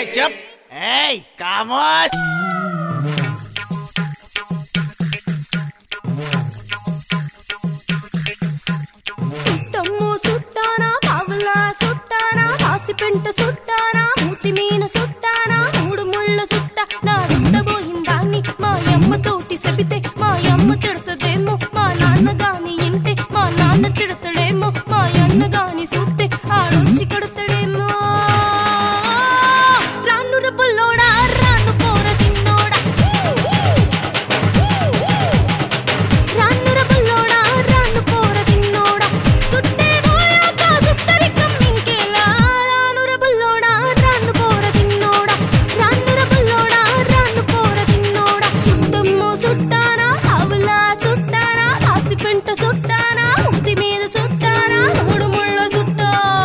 चुप खामोश सुट्टम्मो सुट्टाना पावला सुट्टाना पासिपेंट सुट्टाना मूति मीन सुट्टाना मूडु मुళ్ళ सुट्ट ना सुट्टबोయిందాన్ని మా యమ్మ తోటి సెబితే మా యమ్మ తిడతదేమో మా నాన్న గాని ఇంటే మా నాన్న తిడతడేమో మా యన్న గాని చూస్తే ఆడొచ్చి కడతడేమో రానుర బుల్లోడా రాను పోర సిన్నోడా రానుర బుల్లోడా రాను పోర సిన్నోడా సుట్టే పోయాక సుట్టరికం ఇంకేలా రానుర బుల్లోడా రాను పోర సిన్నోడా రానుర బుల్లోడా రాను పోర సిన్నోడా చుట్టమ్మో సుట్టానా ఆవులా సుట్టానా ఆసిపెంట సుట్టానా ఉతి మీద సుట్టానా మూడు ముళ్ళ సుట్టా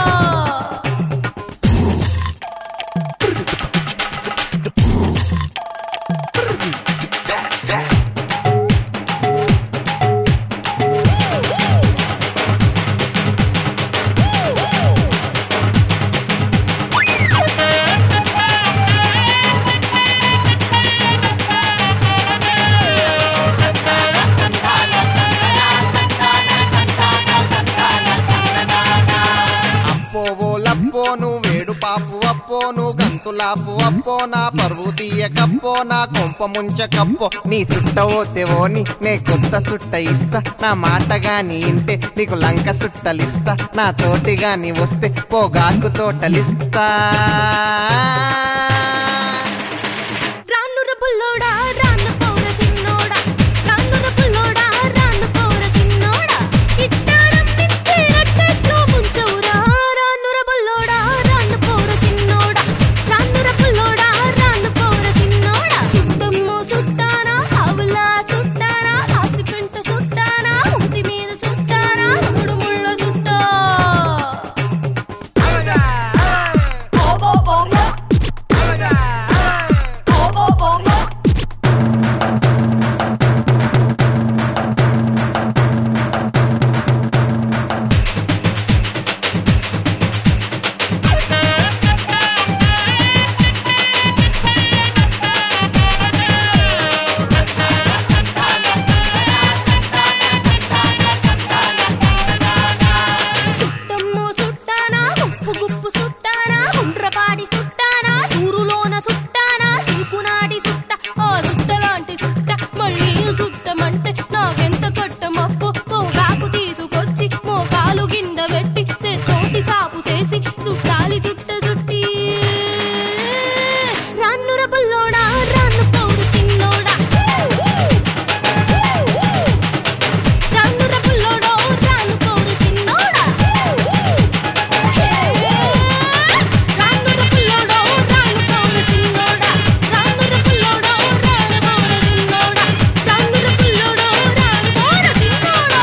అప్పోను వేడు పాపు అప్పోను గంతులాపు అప్పో నా పరువు తీయకప్పో నా కొంప ముంచకప్పో నీ సుట్ట ఓతేవోని నే కొత్త సుట్ట ఇస్తా నా మాట గాని ఇంటే నీకు లంక సుట్టలిస్తా నా తోటి గాని వస్తే పోగాకు తోటలిస్తా రానుర బుల్లోడా రాను పౌర సిన్నోడా రానుర బుల్లోడా రాను పౌర సిన్నోడా ఇట్టారం మించేటట్లో ముంచౌరా రానుర బుల్లోడా రాను పౌర సిన్నోడా రానుర బుల్లోడా రాను పౌర సిన్నోడా చుట్టమ్మో సుట్టానా ఆవులా సుట్టానా ఆసిపెంట సుట్టానా ఉతి మీద సుట్టానా మూడు ముళ్ళ సుట్టా సుట్టమ్మో సుట్టానా గుప్పు గుప్పు సుట్టానా ఉండ్రపాడి సుట్టానా సూరులోన సుట్టానా సిల్పునాడి సుట్ట ఆ సుట్టలాంటి సుట్ట మళ్ళీ సుట్టమంటే నాకెంత కట్టమప్పో పోగాకు తీసుకొచ్చి మోకాలు కింద పెట్టి చేతోటి సాపు చేసి సుట్టాలి సుట్ట సుట్టి రానుర బుల్లోడా రాను పౌరు సిన్నోడా రానుర బుల్లోడో రాను పౌరు సిన్నోడా రానుర బుల్లోడో రాను పౌరు సిన్నోడా రానుర బుల్లోడో రాను పౌరు సిన్నోడా రానుర బుల్లోడో రాను పౌరు సిన్నోడా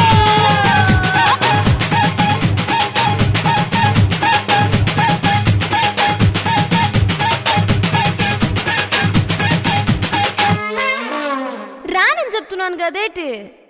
రానని చెప్తున్నాను కదేటి